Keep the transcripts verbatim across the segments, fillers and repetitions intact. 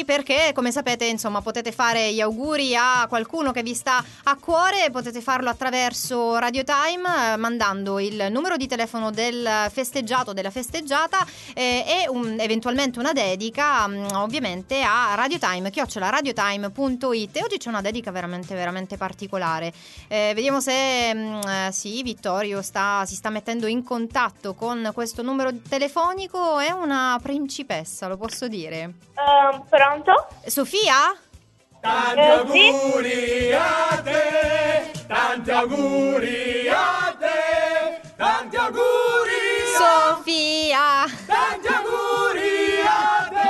Sì, perché come sapete, insomma, potete fare gli auguri a qualcuno che vi sta a cuore, potete farlo attraverso Radio Time, eh, mandando il numero di telefono del festeggiato, della festeggiata, eh, e un, eventualmente una dedica, mh, ovviamente a radiotime, chiocciola radiotime punto it. E oggi c'è una dedica veramente, veramente particolare. Eh, vediamo se mh, eh, sì, Vittorio sta, si sta mettendo in contatto con questo numero telefonico. È una principessa, lo posso dire. Uh, pronto? Sofia? Tanti Eh, auguri sì? a te, tanti auguri a te, tanti auguri a Sofia! tanti auguri a te.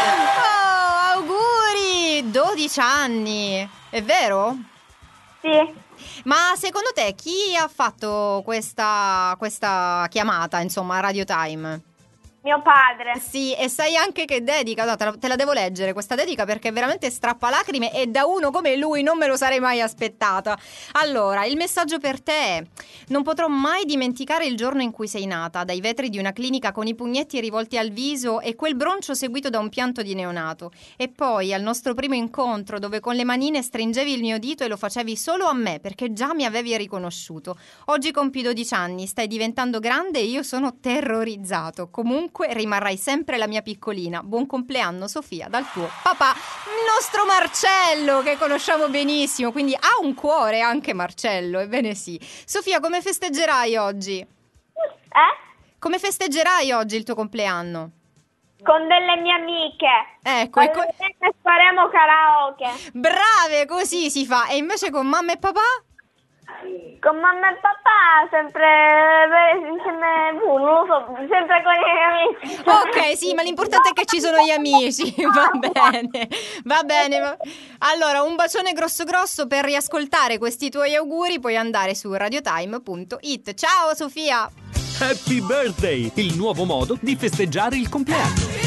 Oh, auguri! dodici anni, è vero? Sì. Ma secondo te chi ha fatto questa, questa chiamata, insomma, a Radio Time? Mio padre. Sì, e sai anche che dedica, no, te, la, te la devo leggere questa dedica perché è veramente strappalacrime e da uno come lui non me lo sarei mai aspettata. Allora, il messaggio per te è: non potrò mai dimenticare il giorno in cui sei nata, dai vetri di una clinica con i pugnetti rivolti al viso e quel broncio seguito da un pianto di neonato. E poi al nostro primo incontro dove con le manine stringevi il mio dito e lo facevi solo a me perché già mi avevi riconosciuto. Oggi compi dodici anni, stai diventando grande e io sono terrorizzato. Comunque rimarrai sempre la mia piccolina. Buon compleanno Sofia dal tuo papà, il nostro Marcello, che conosciamo benissimo, quindi ha un cuore anche Marcello, ebbene sì. Sofia, come festeggerai oggi? Eh? Come festeggerai oggi il tuo compleanno? Con delle mie amiche. Ecco, e co- Allora, faremo karaoke. brave, così si fa. E invece con mamma e papà? Con mamma e papà sempre beh, insieme, uh, non lo so, sempre con i miei amici. Ok, sì, ma l'importante è che ci sono gli amici. Va bene, va bene. Va... Allora, un bacione grosso grosso. Per riascoltare questi tuoi auguri puoi andare su radiotime punto it. Ciao Sofia. Happy Birthday, il nuovo modo di festeggiare il compleanno.